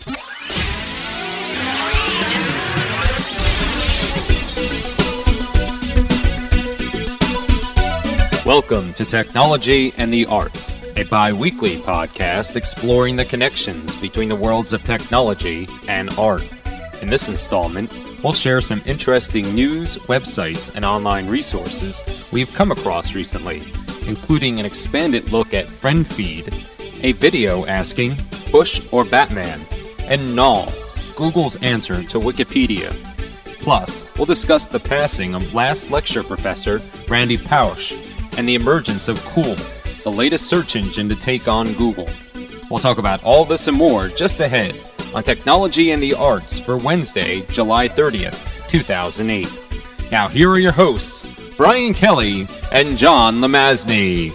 Welcome to Technology and the Arts, a bi-weekly podcast exploring the connections between the worlds of technology and art. In this installment, we'll share some interesting news, websites, and online resources we've come across recently, including an expanded look at FriendFeed, a video asking, Bush or Batman, and Null, Google's answer to Wikipedia. Plus, we'll discuss the passing of last lecture professor Randy Pausch, and the emergence of Cool, the latest search engine to take on Google. We'll talk about all this and more just ahead on Technology and the Arts for Wednesday, July 30th, 2008. Now here are your hosts, Brian Kelly and John Lemazny.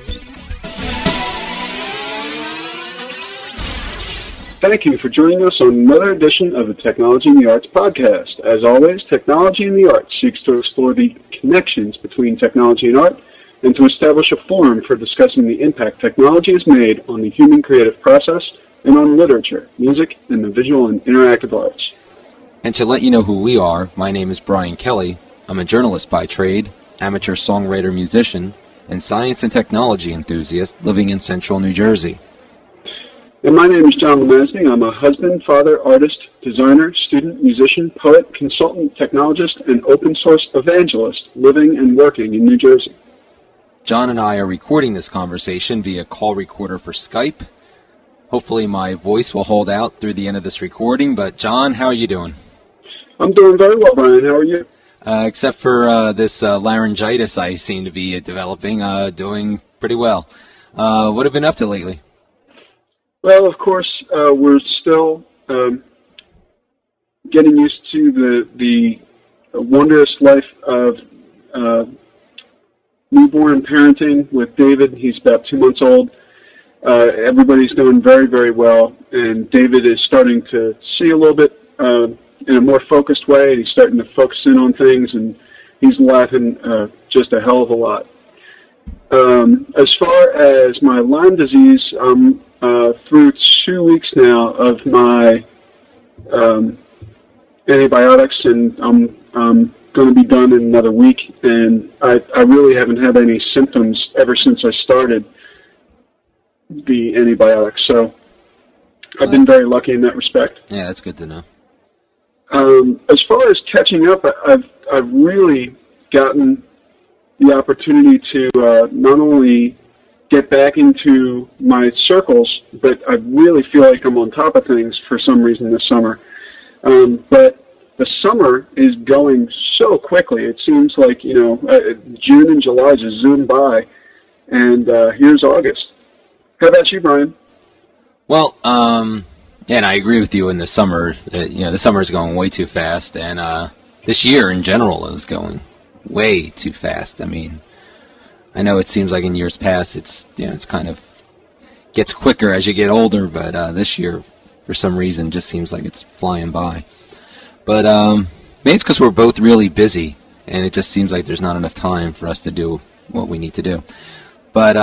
Thank you for joining us on another edition of the Technology and the Arts podcast. As always, Technology and the Arts seeks to explore the connections between technology and art, and to establish a forum for discussing the impact technology has made on the human creative process and on literature, music, and the visual and interactive arts. And to let you know who we are, my name is Brian Kelly. I'm a journalist by trade, amateur songwriter, musician, and science and technology enthusiast living in central New Jersey. And my name is John Lemazny. I'm a husband, father, artist, designer, student, musician, poet, consultant, technologist, and open source evangelist living and working in New Jersey. John and I are recording this conversation via call recorder for Skype. Hopefully my voice will hold out through the end of this recording, but John, how are you doing? I'm doing very well, Brian. How are you? Except for this laryngitis I seem to be developing, doing pretty well. What have you been up to lately? Well, of course, we're still getting used to the wondrous life of newborn parenting with David. He's about 2 months old. Everybody's doing very, very well, and David is starting to see a little bit in a more focused way. He's starting to focus in on things, and he's laughing just a hell of a lot. As far as my Lyme disease, I'm through 2 weeks now of my antibiotics, and I'm going to be done in another week, and I really haven't had any symptoms ever since I started the antibiotics, so I've been very lucky in that respect. Yeah, that's good to know. As far as catching up, I've really gotten the opportunity to not only get back into my circles, but I really feel like I'm on top of things for some reason this summer. But the summer is going so quickly. It seems like, June and July just zoom by, and here's August. How about you, Brian? Well, and I agree with you in the summer. The summer is going way too fast, and this year in general is going way too fast. I mean, I know it seems like in years past it's kind of gets quicker as you get older, but this year, for some reason, just seems like it's flying by. But maybe it's because we're both really busy, and it just seems like there's not enough time for us to do what we need to do. But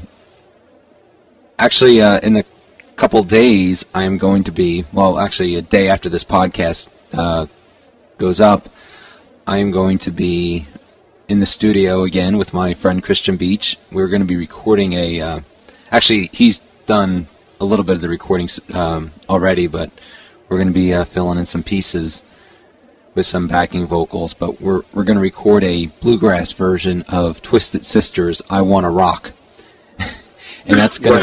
actually, in a couple days, I'm going to be, a day after this podcast goes up, I am going to be in the studio again with my friend Christian Beach. We're going to be recording actually, he's done a little bit of the recordings already, but we're going to be filling in some pieces with some backing vocals, but we're going to record a bluegrass version of Twisted Sister's I Wanna Rock. And that's going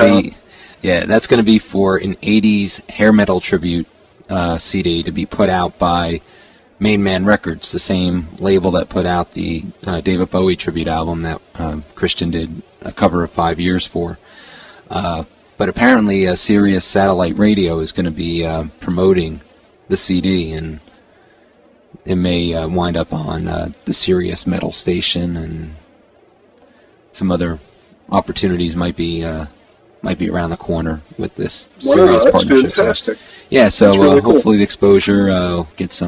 to be for an 80s hair metal tribute CD to be put out by Main Man Records, the same label that put out the David Bowie tribute album that Christian did a cover of 5 years for. But apparently Sirius Satellite Radio is going to be promoting the CD, and it may wind up on the Sirius Metal station, and some other opportunities might be around the corner with this Sirius partnership. Fantastic. So really hopefully the exposure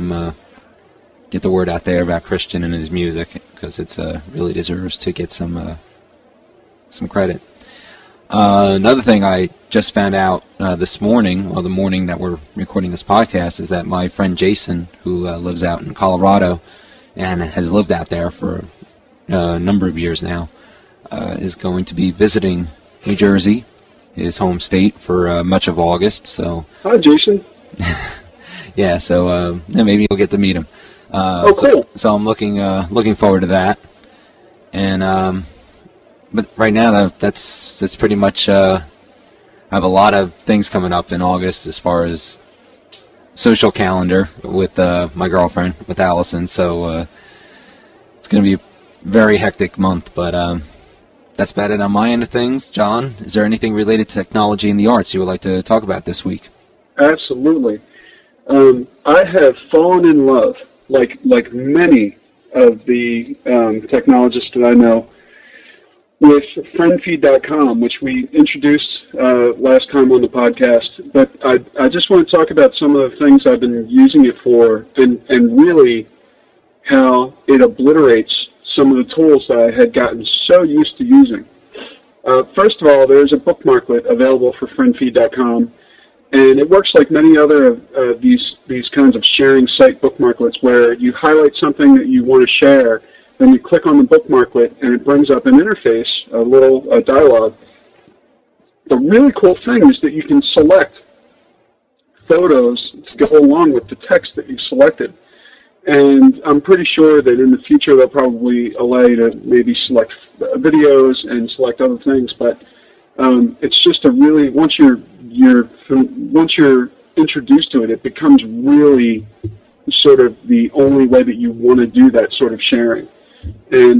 get the word out there about Christian and his music, because it's really deserves to get some credit. Another thing I just found out this morning, or the morning that we're recording this podcast, is that my friend Jason, who lives out in Colorado and has lived out there for a number of years now, is going to be visiting New Jersey, his home state, for much of August. So, hi, Jason. Yeah, so maybe you'll get to meet him. Cool. So I'm looking forward to that. And but right now that's pretty much. I have a lot of things coming up in August as far as social calendar with my girlfriend, with Allison. So it's going to be a very hectic month, but that's about it on my end of things. John, is there anything related to technology and the arts you would like to talk about this week? Absolutely. I have fallen in love, like many of the technologists that I know, with friendfeed.com, which we introduced last time on the podcast. But I just want to talk about some of the things I've been using it for, and really how it obliterates some of the tools that I had gotten so used to using. First of all, there's a bookmarklet available for friendfeed.com, and it works like many other of these kinds of sharing site bookmarklets, where you highlight something that you want to share, then you click on the bookmarklet, and it brings up an interface, a little dialogue. The really cool thing is that you can select photos to go along with the text that you've selected. And I'm pretty sure that in the future they'll probably allow you to maybe select videos and select other things. But it's just a really, once you're introduced to it, it becomes really sort of the only way that you want to do that sort of sharing. And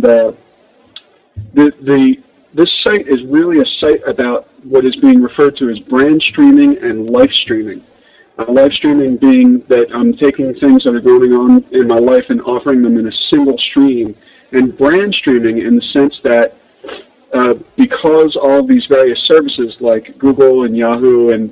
this site is really a site about what is being referred to as brand streaming and life streaming. Live streaming being that I'm taking things that are going on in my life and offering them in a single stream, and brand streaming in the sense that because all of these various services like Google and Yahoo and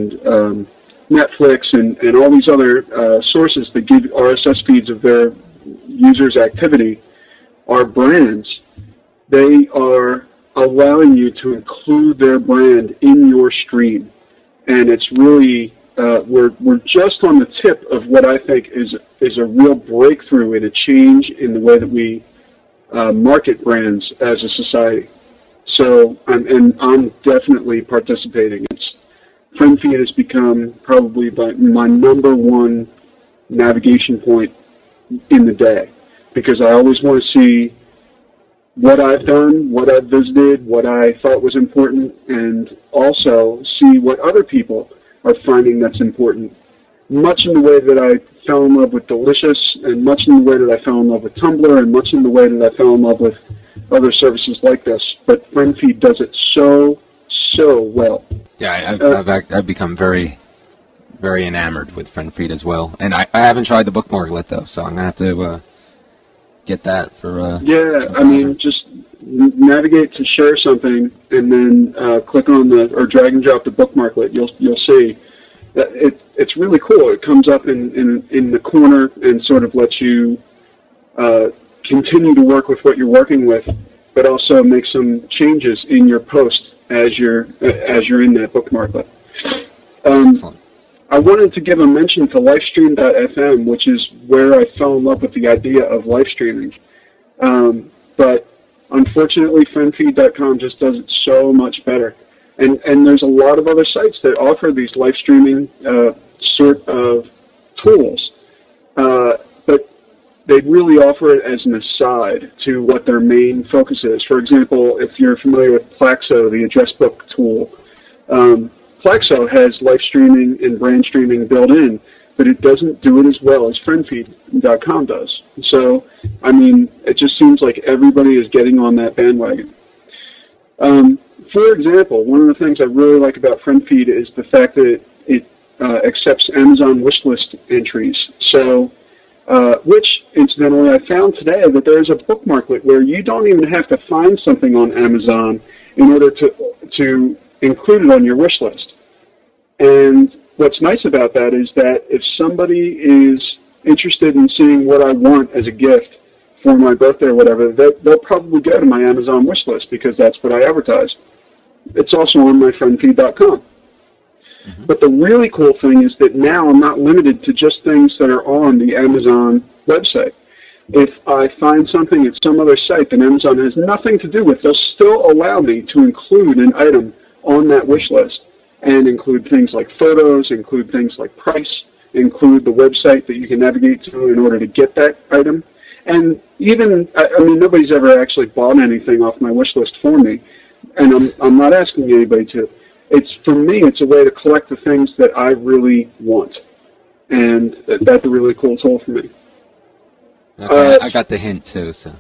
Netflix and all these other sources that give RSS feeds of their users' activity are brands, they are allowing you to include their brand in your stream. And it's really we're just on the tip of what I think is a real breakthrough in a change in the way that we market brands as a society. So I'm definitely participating. FriendFeed has become probably my number one navigation point in the day, because I always want to see what I've done, what I've visited, what I thought was important, and also see what other people are finding that's important. Much in the way that I fell in love with Delicious, and much in the way that I fell in love with Tumblr, and much in the way that I fell in love with other services like this. But FriendFeed does it so well. Yeah, I've become very, very enamored with FriendFeed as well. And I haven't tried the bookmarklet, though, so I'm going to have to get that for... yeah, I mean, just navigate to share something, and then click on or drag and drop the bookmarklet. You'll see that it's really cool. It comes up in the corner and sort of lets you continue to work with what you're working with, but also make some changes in your post as you're in that bookmarklet. Excellent. I wanted to give a mention to Livestream.fm, which is where I fell in love with the idea of live streaming. But unfortunately, friendfeed.com just does it so much better. And there's a lot of other sites that offer these live streaming sort of tools. But they really offer it as an aside to what their main focus is. For example, if you're familiar with Plaxo, the address book tool, Plaxo has live streaming and brand streaming built in, but it doesn't do it as well as friendfeed.com does. So, I mean, it just seems like everybody is getting on that bandwagon. For example, one of the things I really like about FriendFeed is the fact that it accepts Amazon wishlist entries. So, which, incidentally, I found today that there's a bookmarklet where you don't even have to find something on Amazon in order to include it on your wish list. And what's nice about that is that if somebody is interested in seeing what I want as a gift for my birthday or whatever, they'll probably go to my Amazon wish list because that's what I advertise. it's also on my friendfeed.com. But the really cool thing is that now I'm not limited to just things that are on the Amazon website. If I find something at some other site that Amazon has nothing to do with, they'll still allow me to include an item on that wish list and include things like photos, include things like price, include the website that you can navigate to in order to get that item. And even, I mean, nobody's ever actually bought anything off my wish list for me, and I'm not asking anybody to. For me, it's a way to collect the things that I really want, and that's a really cool tool for me. Okay, I got the hint too. So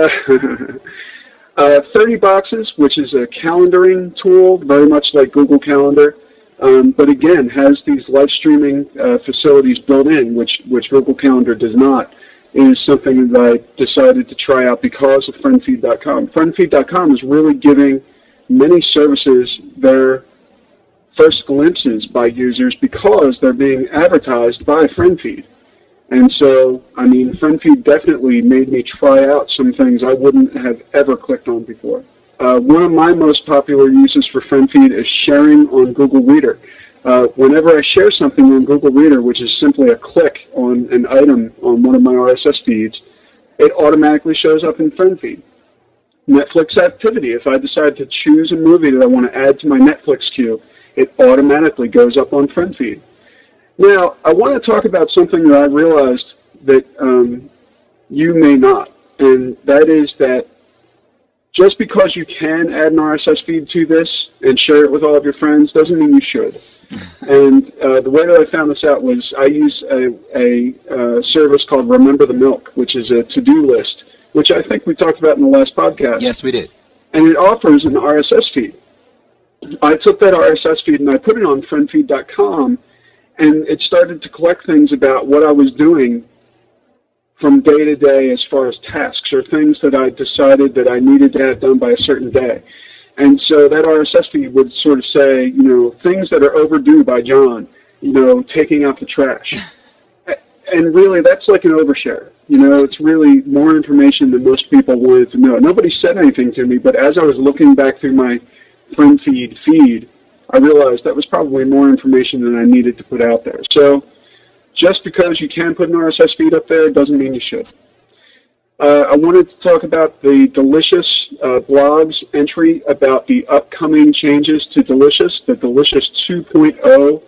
30 Boxes, which is a calendaring tool, very much like Google Calendar, but again has these live streaming facilities built in, which Google Calendar does not, is something that I decided to try out because of friendfeed.com. Friendfeed.com is really giving many services their first glimpses by users because they're being advertised by FriendFeed. And so, I mean, FriendFeed definitely made me try out some things I wouldn't have ever clicked on before. One of my most popular uses for FriendFeed is sharing on Google Reader. Whenever I share something on Google Reader, which is simply a click on an item on one of my RSS feeds, it automatically shows up in FriendFeed. Netflix activity, if I decide to choose a movie that I want to add to my Netflix queue, it automatically goes up on FriendFeed. Now, I want to talk about something that I realized that you may not, and that is that just because you can add an RSS feed to this and share it with all of your friends doesn't mean you should. And the way that I found this out was I use a service called Remember the Milk, which is a to-do list, which I think we talked about in the last podcast. Yes, we did. And it offers an RSS feed. I took that RSS feed and I put it on friendfeed.com, and it started to collect things about what I was doing from day to day as far as tasks or things that I decided that I needed to have done by a certain day. And so that RSS feed would sort of say, you know, things that are overdue by John, you know, taking out the trash. And really, that's like an overshare. You know, it's really more information than most people wanted to know. Nobody said anything to me, but as I was looking back through my FriendFeed feed, I realized that was probably more information than I needed to put out there. So just because you can put an RSS feed up there doesn't mean you should. I wanted to talk about the Delicious blogs entry about the upcoming changes to Delicious, the Delicious 2.0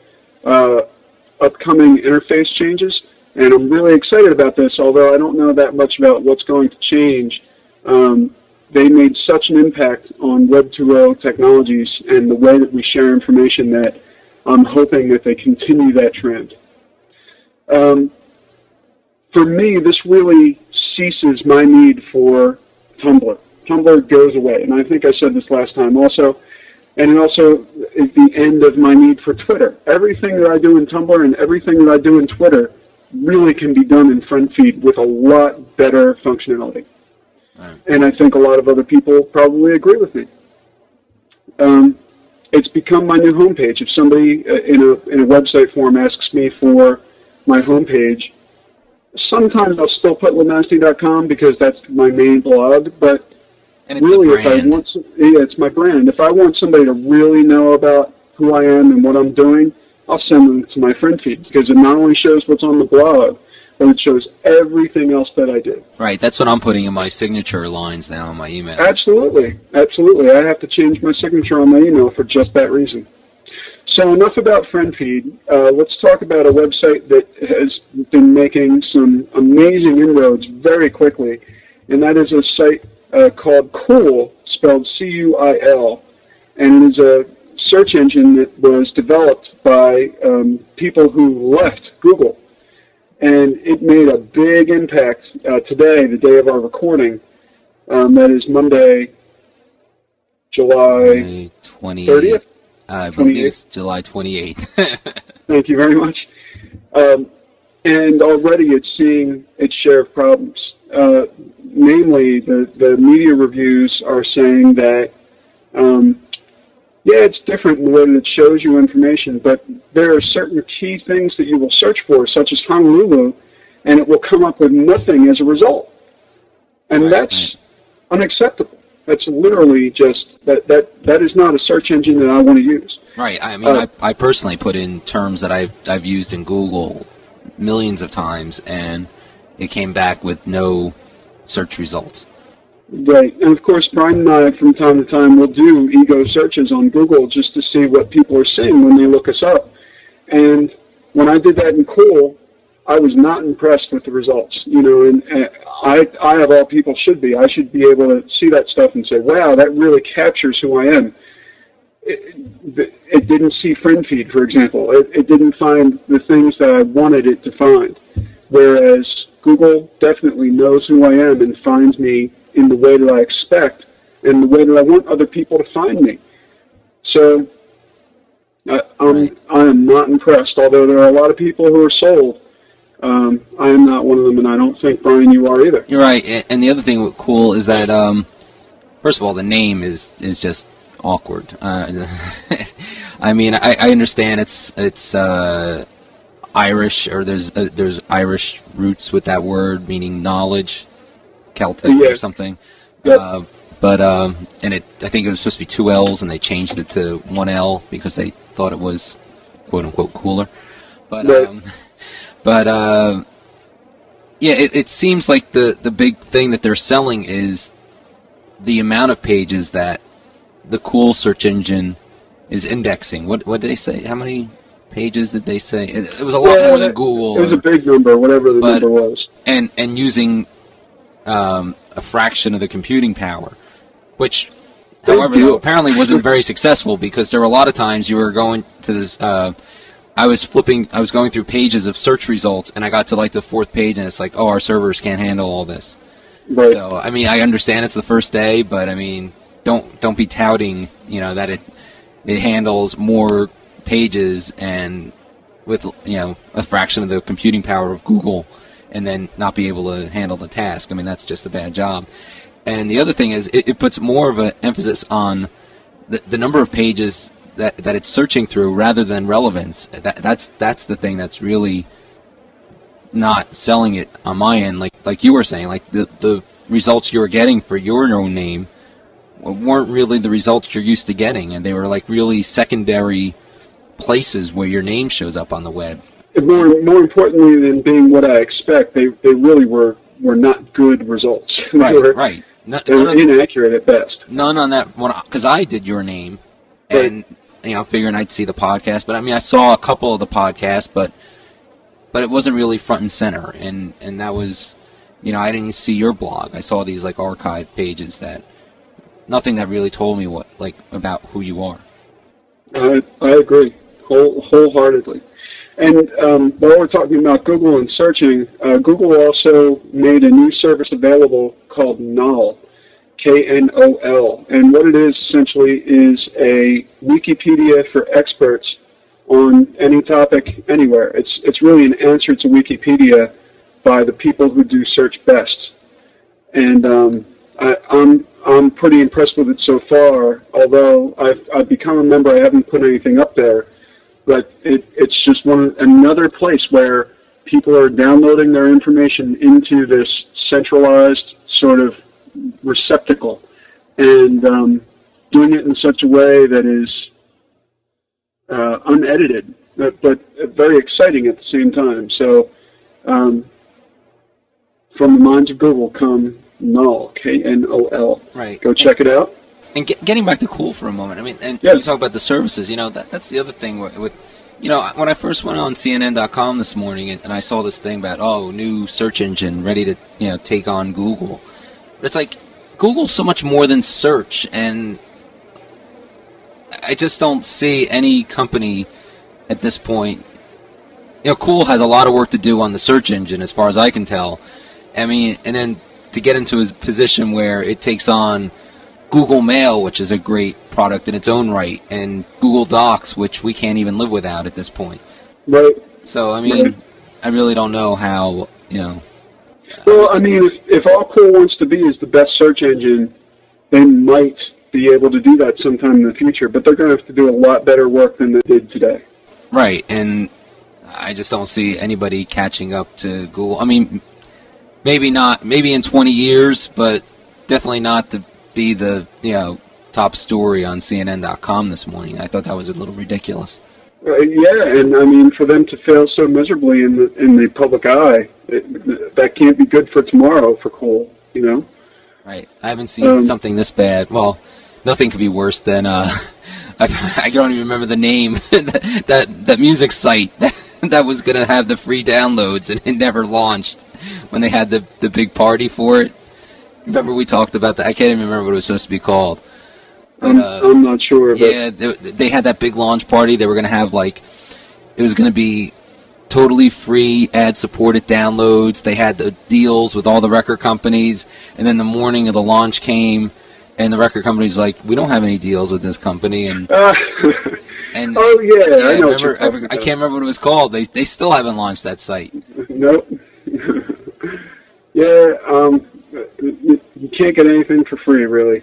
upcoming interface changes. And I'm really excited about this, although I don't know that much about what's going to change. They made such an impact on Web 2.0 technologies and the way that we share information that I'm hoping that they continue that trend. For me, this really ceases my need for Tumblr. Tumblr goes away, and I think I said this last time also, and it also is the end of my need for Twitter. Everything that I do in Tumblr and everything that I do in Twitter really can be done in FriendFeed with a lot better functionality. Right. And I think a lot of other people probably agree with me. It's become my new homepage. If somebody in a website form asks me for my homepage, sometimes I'll still put Lemastey.com because that's my main blog, but and it's really, a brand. It's my brand. If I want somebody to really know about who I am and what I'm doing, I'll send them to my FriendFeed because it not only shows what's on the blog, but it shows everything else that I do. Right, that's what I'm putting in my signature lines now in my emails. Absolutely, absolutely. I have to change my signature on my email for just that reason. So enough about FriendFeed. Let's talk about a website that has been making some amazing inroads very quickly, and that is a site called Cuil, spelled C-U-I-L, and it is a search engine that was developed by people who left Google. And it made a big impact today, the day of our recording. That is Monday, July 30th? I believe it's July 28th. Thank you very much. And already it's seeing its share of problems. Namely, the media reviews are saying that yeah, it's different in the way that it shows you information, but there are certain key things that you will search for, such as Honolulu, and it will come up with nothing as a result. And that's unacceptable. That's literally just that is not a search engine that I want to use. Right. I mean, I personally put in terms that I've used in Google millions of times, and it came back with no search results. Right. And of course, Brian and I, from time to time, will do ego searches on Google just to see what people are seeing when they look us up. And when I did that in Cool, I was not impressed with the results. You know, and I of all people should be. I should be able to see that stuff and say, wow, that really captures who I am. It didn't see friend feed, for example. It didn't find the things that I wanted it to find. Whereas Google definitely knows who I am and finds me in the way that I expect and the way that I want other people to find me. So I am not impressed, although there are a lot of people who are sold. I am not one of them, and I don't think, Brian, you are either. You're right. And the other thing with Cool is that, first of all, the name is just awkward. I mean, I understand it's Irish, or there's Irish roots with that word, meaning knowledge, Celtic or something. Yep. But and I think it was supposed to be 2 L's, and they changed it to 1 L because they thought it was quote unquote cooler. But right. Yeah, it seems like the big thing that they're selling is the amount of pages that the Cool search engine is indexing. What did they say? How many pages did they say? It was a lot more than Google. It was a big number, whatever the number was. And using a fraction of the computing power, which, however, though, apparently wasn't very successful, because there were a lot of times you were going to this. I was going through pages of search results, and I got to like the 4th page, and it's like, oh, our servers can't handle all this. Right. So, I mean, I understand it's the first day, but I mean, don't be touting, you know, that it handles more pages and with, you know, a fraction of the computing power of Google, and then not be able to handle the task. I mean, that's just a bad job. And the other thing is, it puts more of an emphasis on the number of pages that it's searching through rather than relevance. That's the thing that's really not selling it on my end. Like you were saying, like the results you were getting for your own name weren't really the results you're used to getting, and they were like really secondary places where your name shows up on the web. More importantly than being what I expect, they really were not good results. Right. They were inaccurate at best. None on that one, because I did your name, and you know, figuring I'd see the podcast. But I mean, I saw a couple of the podcasts, but it wasn't really front and center, and that was, you know, I didn't see your blog. I saw these like archive pages that nothing that really told me about who you are. I agree wholeheartedly. And while we're talking about Google and searching, Google also made a new service available called Knoll, Knol. And what it is essentially is a Wikipedia for experts on any topic anywhere. It's really an answer to Wikipedia by the people who do search best. And I'm pretty impressed with it so far, although I've become a member. I haven't put anything up there. But it's just another place where people are downloading their information into this centralized sort of receptacle and doing it in such a way that is unedited, but very exciting at the same time. So from the minds of Google come Knoll, Knol. Right. Go check it out. And getting back to Cool for a moment, I mean, and you talk about the services, you know, that's the other thing with, you know, when I first went on CNN.com this morning and I saw this thing about, new search engine ready to, you know, take on Google. But it's like, Google's so much more than search, and I just don't see any company at this point. You know, Cool has a lot of work to do on the search engine as far as I can tell. I mean, and then to get into his position where it takes on Google Mail, which is a great product in its own right, and Google Docs, which we can't even live without at this point. Right. So, I mean, I really don't know how, you know. Well, I mean, if all Cool wants to be is the best search engine, they might be able to do that sometime in the future, but they're going to have to do a lot better work than they did today. Right, and I just don't see anybody catching up to Google. I mean, maybe not, maybe in 20 years, but definitely not to be the top story on CNN.com this morning. I thought that was a little ridiculous. Yeah, and I mean, for them to fail so miserably in the public eye, that can't be good for tomorrow for coal, you know? Right. I haven't seen something this bad. Well, nothing could be worse than I don't even remember the name that music site that was going to have the free downloads and it never launched when they had the big party for it. Remember we talked about that? I can't even remember what it was supposed to be called. But, I'm not sure. But yeah, they had that big launch party. They were going to have, like, it was going to be totally free, ad-supported downloads. They had the deals with all the record companies. And then the morning of the launch came, and the record companies were like, we don't have any deals with this company. And oh, yeah, I know. I can't remember what it was called. They still haven't launched that site. Nope. Yeah, you can't get anything for free, really.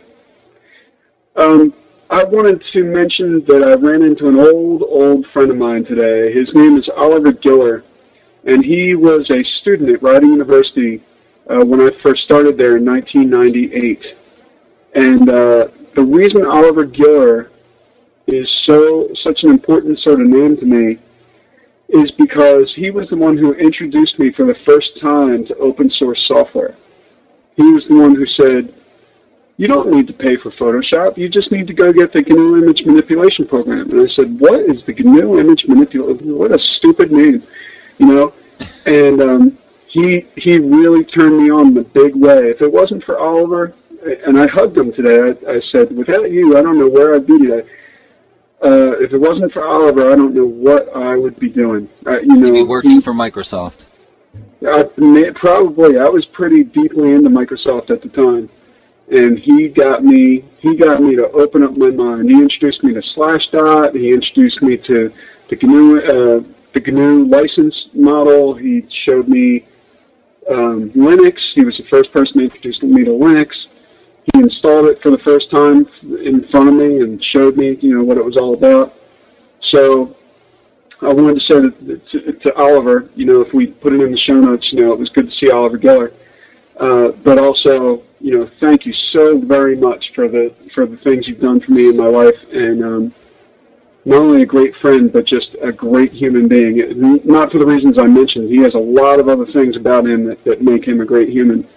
I wanted to mention that I ran into an old friend of mine today. His name is Oliver Giller, and he was a student at Rider University when I first started there in 1998. And the reason Oliver Giller is such an important sort of name to me is because he was the one who introduced me for the first time to open source software. He was the one who said, you don't need to pay for Photoshop. You just need to go get the GNU Image Manipulation Program. And I said, what is the GNU Image Manipulation? What a stupid name, you know? And he really turned me on in a big way. If it wasn't for Oliver, and I hugged him today, I said, without you, I don't know where I'd be today. If it wasn't for Oliver, I don't know what I would be doing. You'd be working for Microsoft. Probably. I was pretty deeply into Microsoft at the time. And he got me to open up my mind. He introduced me to Slashdot. He introduced me to the GNU license model. He showed me Linux. He was the first person to introduce me to Linux. He installed it for the first time in front of me and showed me, what it was all about. So I wanted to say to Oliver, if we put it in the show notes, it was good to see Oliver Geller. But also, thank you so very much for the things you've done for me in my life, and not only a great friend, but just a great human being. Not for the reasons I mentioned. He has a lot of other things about him that make him a great human.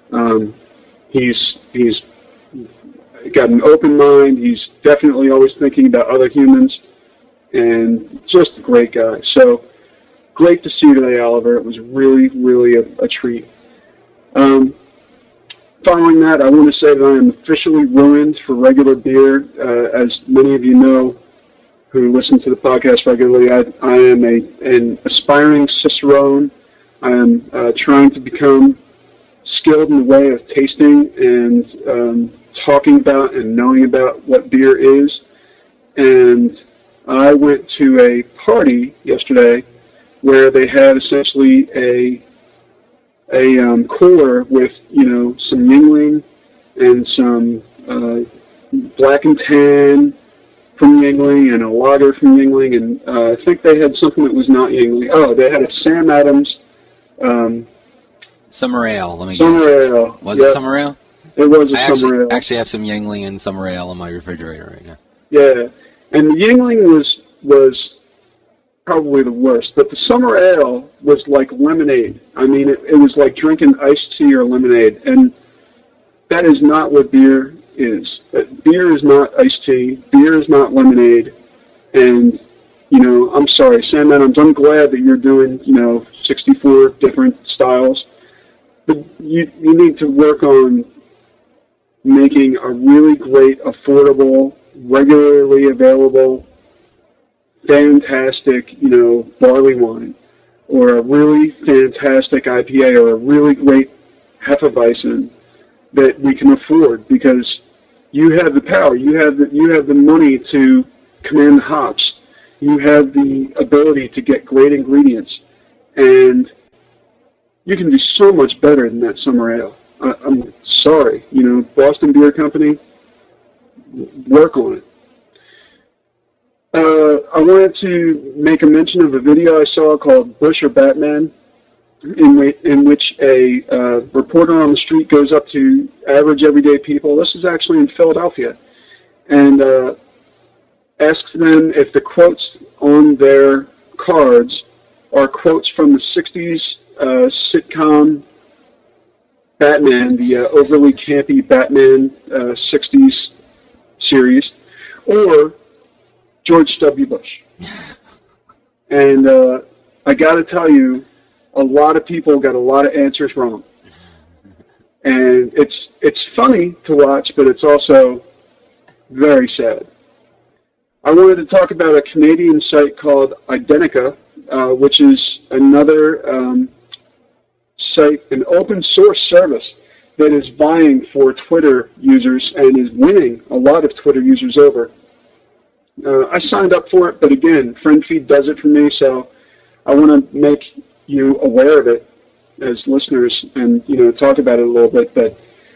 He's got an open mind. He's definitely always thinking about other humans, and just a great guy. So great to see you today, Oliver. It was really, really a treat. Following that, I want to say that I am officially ruined for regular beer. As many of you know who listen to the podcast regularly, I am an aspiring Cicerone. I am trying to become skilled in the way of tasting and talking about and knowing about what beer is. And I went to a party yesterday where they had essentially a cooler with, some Yuengling and some Black and Tan from Yuengling and a lager from Yuengling, and I think they had something that was not Yuengling. Oh, they had a Sam Adams Summer Ale, let me guess. Summer Ale. Was it Summer Ale? It was a Summer Ale. I actually have some Yuengling and Summer Ale in my refrigerator right now. Yeah, and the Yuengling was probably the worst, but the Summer Ale was like lemonade. I mean, it was like drinking iced tea or lemonade, and that is not what beer is. Beer is not iced tea. Beer is not lemonade, and, I'm sorry, Sam Adams, I'm glad that you're doing, 64 different styles, but you need to work on making a really great, affordable, regularly available, fantastic, barley wine, or a really fantastic IPA, or a really great Hefeweizen that we can afford, because you have the power, you have the money to command the hops, you have the ability to get great ingredients, and you can do so much better than that Summer Ale. I'm sorry, Boston Beer Company, work on it. I wanted to make a mention of a video I saw called Bush or Batman. in which a reporter on the street goes up to average everyday people. This is actually in Philadelphia, and asks them if the quotes on their cards are quotes from the 60s sitcom Batman, the overly campy Batman 60s series, or George W. Bush. And I got to tell you, a lot of people got a lot of answers wrong. And it's funny to watch, but it's also very sad. I wanted to talk about a Canadian site called Identica, which is another site, an open source service that is vying for Twitter users and is winning a lot of Twitter users over. I signed up for it, but again, FriendFeed does it for me, so I want to make you aware of it as listeners and, talk about it a little bit, but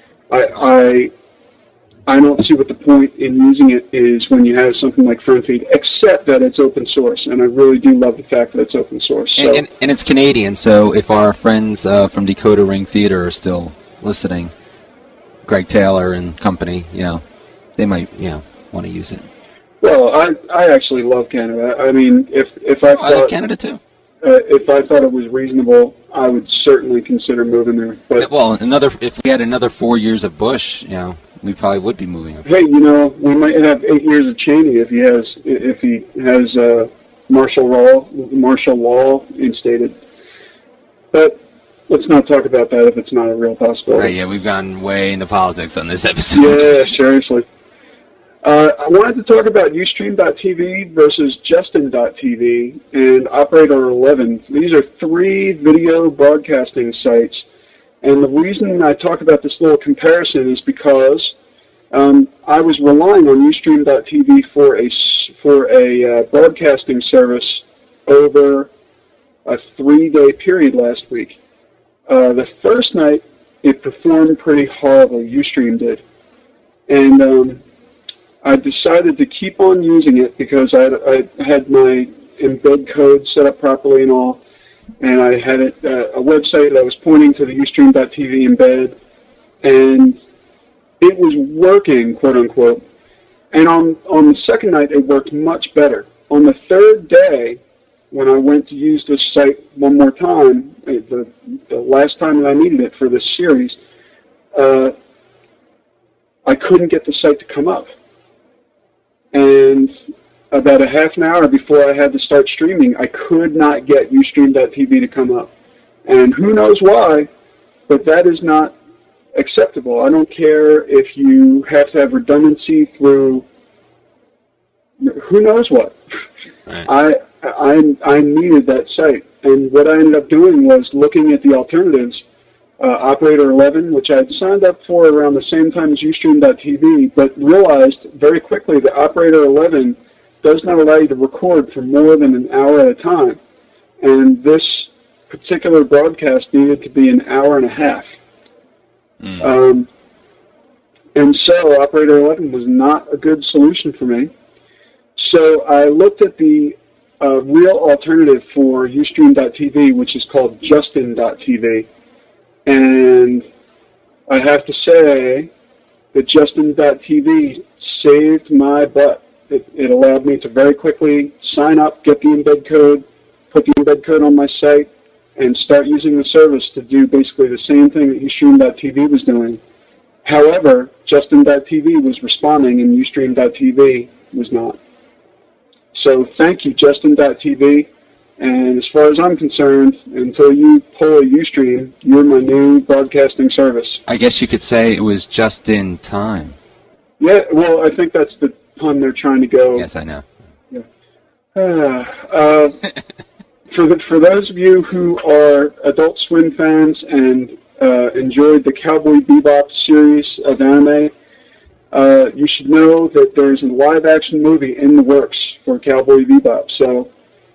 I don't see what the point in using it is when you have something like FriendFeed, except that it's open source, and I really do love the fact that it's open source. So. And it's Canadian, so if our friends from Dakota Ring Theater are still listening, Greg Taylor and company, they might, want to use it. Well, I actually love Canada. I mean, if I thought... I like Canada, too. If I thought it was reasonable, I would certainly consider moving there. But if we had another 4 years of Bush, we probably would be moving. Hey, we might have 8 years of Cheney if he has martial law instated. But let's not talk about that if it's not a real possibility. Right? Yeah, we've gone way into politics on this episode. Yeah, seriously. I wanted to talk about Ustream.tv versus Justin.tv and Operator 11. These are 3 video broadcasting sites, and the reason I talk about this little comparison is because I was relying on Ustream.tv for a broadcasting service over a 3-day period last week. The first night, it performed pretty horribly. Ustream did, and I decided to keep on using it because I had my embed code set up properly and all, and I had a website that was pointing to the Ustream.tv embed, and it was working, quote unquote. And on the second night, it worked much better. On the third day, when I went to use this site one more time, the last time that I needed it for this series, I couldn't get the site to come up. And about a half an hour before I had to start streaming, I could not get Ustream.tv to come up. And who knows why, but that is not acceptable. I don't care if you have to have redundancy through who knows what. Right. I needed that site. And what I ended up doing was looking at the alternatives. Operator 11, which I had signed up for around the same time as Ustream.tv, but realized very quickly that Operator 11 does not allow you to record for more than an hour at a time. And this particular broadcast needed to be an hour and a half. And so Operator 11 was not a good solution for me. So I looked at the real alternative for Ustream.tv, which is called Justin.tv. And I have to say that Justin.tv saved my butt. It allowed me to very quickly sign up, get the embed code, put the embed code on my site, and start using the service to do basically the same thing that Ustream.tv was doing. However, Justin.tv was responding and Ustream.tv was not. So thank you, Justin.tv. And as far as I'm concerned, until you pull a Ustream, you're my new broadcasting service. I guess you could say it was just in time. Yeah, well, I think that's the pun they're trying to go. Yes, I know. Yeah. For those of you who are Adult Swim fans and enjoyed the Cowboy Bebop series of anime, you should know that there's a live-action movie in the works for Cowboy Bebop. So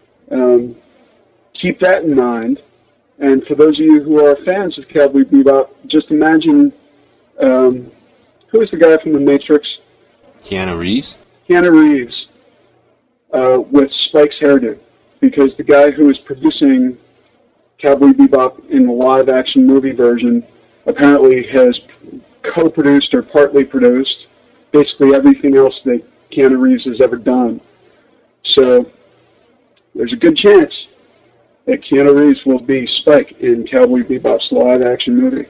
keep that in mind. And for those of you who are fans of Cowboy Bebop, just imagine, who is the guy from The Matrix? Keanu Reeves? Keanu Reeves with Spike's hairdo. Because the guy who is producing Cowboy Bebop in the live-action movie version apparently has co-produced or partly produced basically everything else that Keanu Reeves has ever done. So there's a good chance that Keanu Reeves will be Spike in Cowboy Bebop's live-action movie.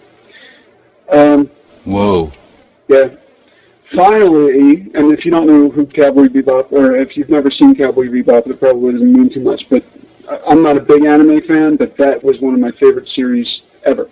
Whoa. Yeah. Finally, and if you don't know who Cowboy Bebop, or if you've never seen Cowboy Bebop, it probably doesn't mean too much, but I'm not a big anime fan, but that was one of my favorite series ever.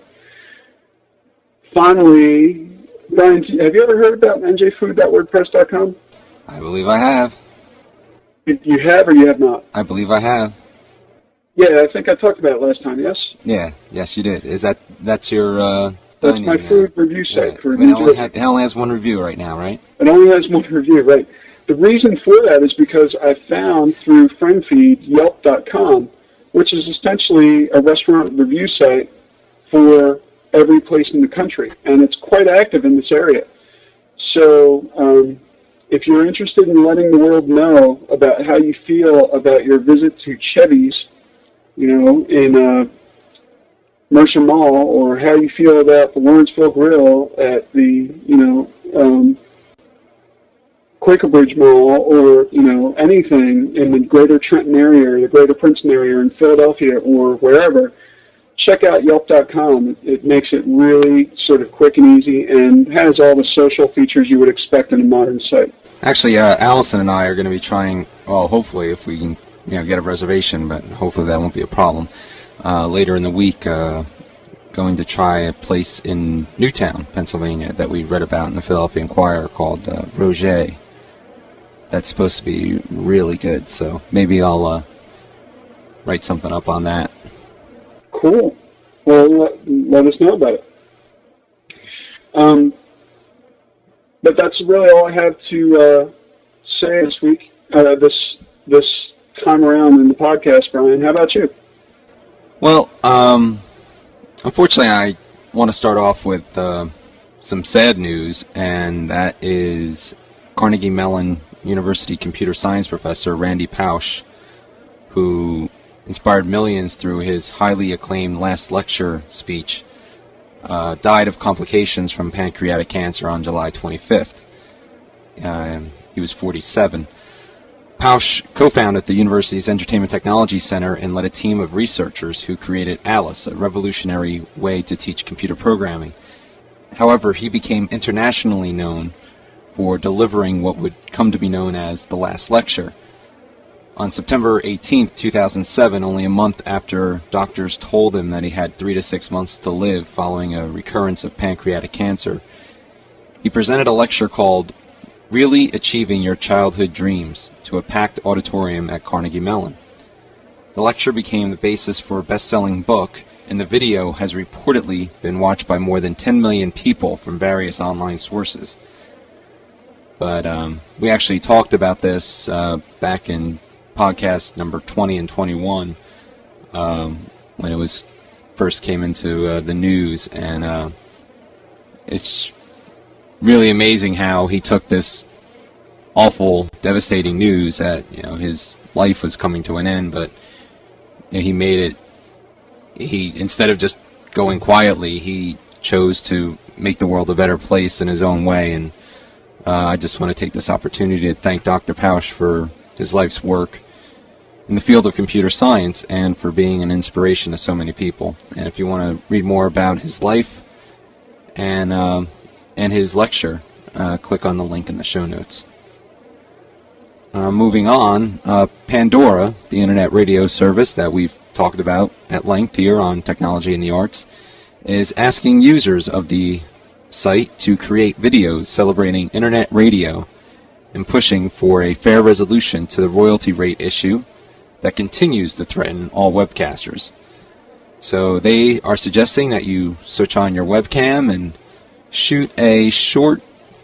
Finally, Brian, have you ever heard about njfood.wordpress.com? I believe I have. You have or you have not? I believe I have. Yeah, I think I talked about it last time, yes? Yeah, yes you did. That's your That's my food review site. Right. For it only has one review right now, right? It only has one review, right. The reason for that is because I found through FriendFeed Yelp.com, which is essentially a restaurant review site for every place in the country, and it's quite active in this area. So if you're interested in letting the world know about how you feel about your visit to Chevy's, in Mercer Mall, or how you feel about the Lawrenceville Grill at the, Quaker Bridge Mall, or, anything in the greater Trenton area or the greater Princeton area in Philadelphia or wherever, check out Yelp.com. It makes it really sort of quick and easy and has all the social features you would expect in a modern site. Actually, Allison and I are going to be trying, well, hopefully if we can get a reservation, but hopefully that won't be a problem, later in the week, going to try a place in Newtown, Pennsylvania, that we read about in the Philadelphia Inquirer called Roger. That's supposed to be really good, so maybe I'll write something up on that. Cool. Well, let us know about it. But that's really all I have to say this week, this time around in the podcast, Brian. How about you? Well, unfortunately, I want to start off with some sad news, and that is Carnegie Mellon University computer science professor Randy Pausch, who inspired millions through his highly acclaimed last lecture speech, died of complications from pancreatic cancer on July 25th. He was 47. Pausch co-founded the university's Entertainment Technology Center and led a team of researchers who created Alice, a revolutionary way to teach computer programming. However, he became internationally known for delivering what would come to be known as the last lecture. On September 18, 2007, only a month after doctors told him that he had 3 to 6 months to live following a recurrence of pancreatic cancer, he presented a lecture called Really Achieving Your Childhood Dreams to a packed auditorium at Carnegie Mellon. The lecture became the basis for a best-selling book, and the video has reportedly been watched by more than 10 million people from various online sources. But we actually talked about this back in podcast number 20 and 21 when it was first came into the news, and it's really amazing how he took this awful, devastating news that his life was coming to an end, but he made it. He, instead of just going quietly, he chose to make the world a better place in his own way, and I just want to take this opportunity to thank Dr. Pausch for his life's work in the field of computer science and for being an inspiration to so many people. And if you want to read more about his life and his lecture, click on the link in the show notes. Moving on, Pandora, the internet radio service that we've talked about at length here on Technology and the Arts, is asking users of the site to create videos celebrating internet radio and pushing for a fair resolution to the royalty rate issue that continues to threaten all webcasters. So they are suggesting that you switch on your webcam and shoot a short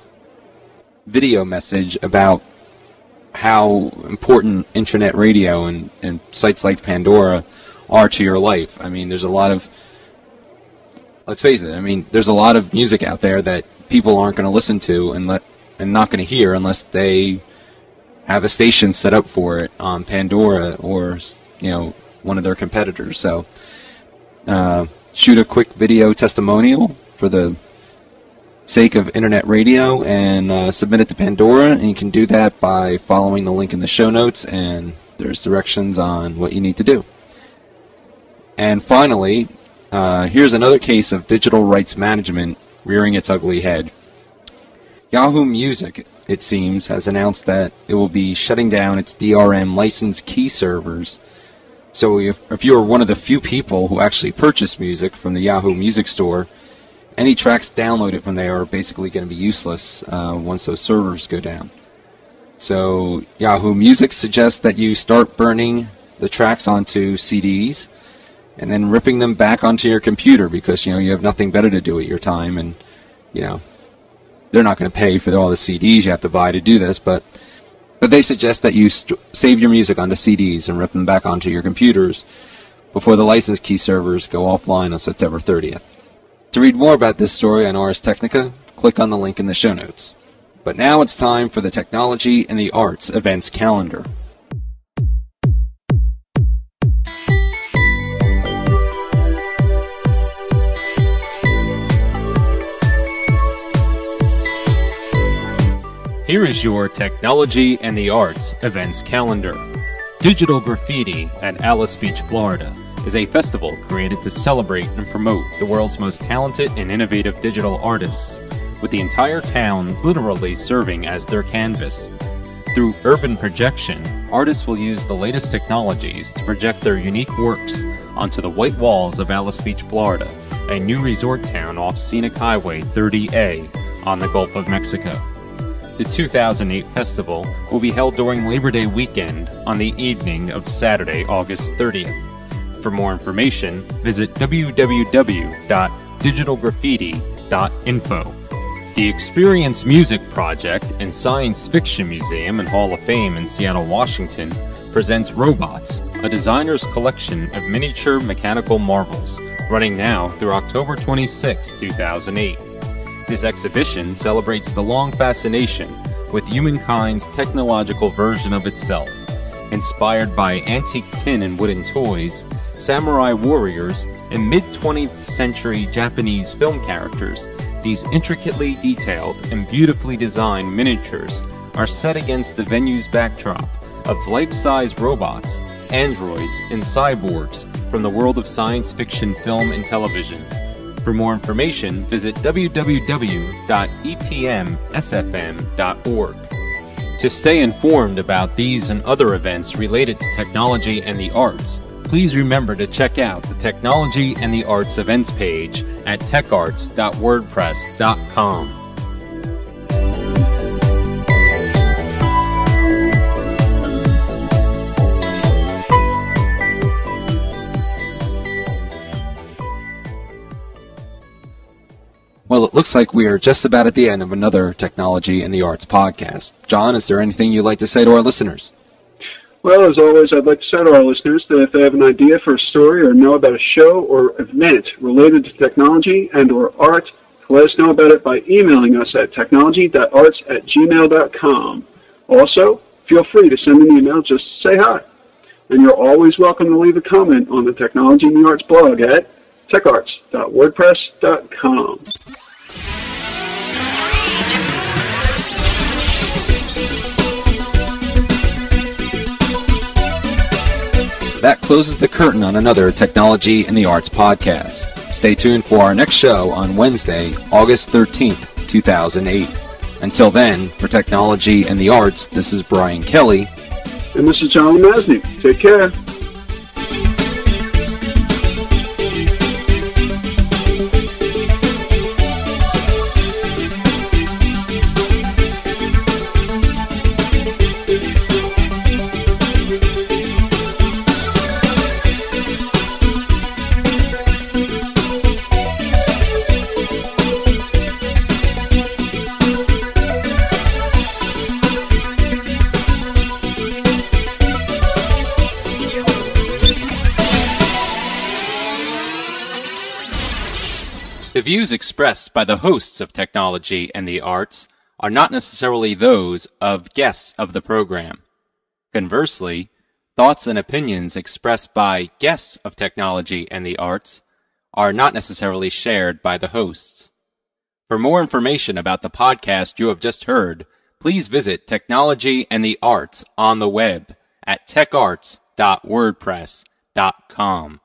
video message about how important internet radio and sites like Pandora are to your life. I mean, there's a lot of, let's face it, there's a lot of music out there that people aren't going to listen to and not going to hear unless they have a station set up for it on Pandora or one of their competitors. So shoot a quick video testimonial for the sake of internet radio and submit it to Pandora, and you can do that by following the link in the show notes, and there's directions on what you need to do. And finally, here's another case of digital rights management rearing its ugly head. Yahoo Music, it seems, has announced that it will be shutting down its DRM license key servers. So if you are one of the few people who actually purchase music from the Yahoo Music Store, any tracks downloaded from there are basically going to be useless once those servers go down. So Yahoo Music suggests that you start burning the tracks onto CDs and then ripping them back onto your computer, because you have nothing better to do at your time, and they're not going to pay for all the CDs you have to buy to do this, but they suggest that you save your music onto CDs and rip them back onto your computers before the license key servers go offline on September 30th. To read more about this story on Ars Technica, click on the link in the show notes. But now it's time for the Technology and the Arts events calendar. Here is your Technology and the Arts events calendar. Digital Graffiti at Alice Beach, Florida is a festival created to celebrate and promote the world's most talented and innovative digital artists, with the entire town literally serving as their canvas. Through urban projection, artists will use the latest technologies to project their unique works onto the white walls of Alice Beach, Florida, a new resort town off Scenic Highway 30A on the Gulf of Mexico. The 2008 festival will be held during Labor Day weekend on the evening of Saturday, August 30th. For more information, visit www.digitalgraffiti.info. The Experience Music Project and Science Fiction Museum and Hall of Fame in Seattle, Washington presents Robots, a designer's collection of miniature mechanical marvels, running now through October 26, 2008. This exhibition celebrates the long fascination with humankind's technological version of itself. Inspired by antique tin and wooden toys, samurai warriors, and mid-20th century Japanese film characters, these intricately detailed and beautifully designed miniatures are set against the venue's backdrop of life-size robots, androids, and cyborgs from the world of science fiction film and television. For more information, visit www.epmsfm.org. To stay informed about these and other events related to technology and the arts, please remember to check out the Technology and the Arts events page at techarts.wordpress.com. Well, it looks like we are just about at the end of another Technology and the Arts podcast. John, is there anything you'd like to say to our listeners? Well, as always, I'd like to say to our listeners that if they have an idea for a story or know about a show or event related to technology and or art, let us know about it by emailing us at technology.arts@gmail.com. Also, feel free to send an email just to say hi. And you're always welcome to leave a comment on the Technology and the Arts blog at techarts.wordpress.com. That closes the curtain on another Technology and the Arts podcast. Stay tuned for our next show on Wednesday, August 13th, 2008. Until then, for Technology and the Arts, this is Brian Kelly. And this is John Lemazny. Take care. The views expressed by the hosts of Technology and the Arts are not necessarily those of guests of the program. Conversely, thoughts and opinions expressed by guests of Technology and the Arts are not necessarily shared by the hosts. For more information about the podcast you have just heard, please visit Technology and the Arts on the web at techarts.wordpress.com.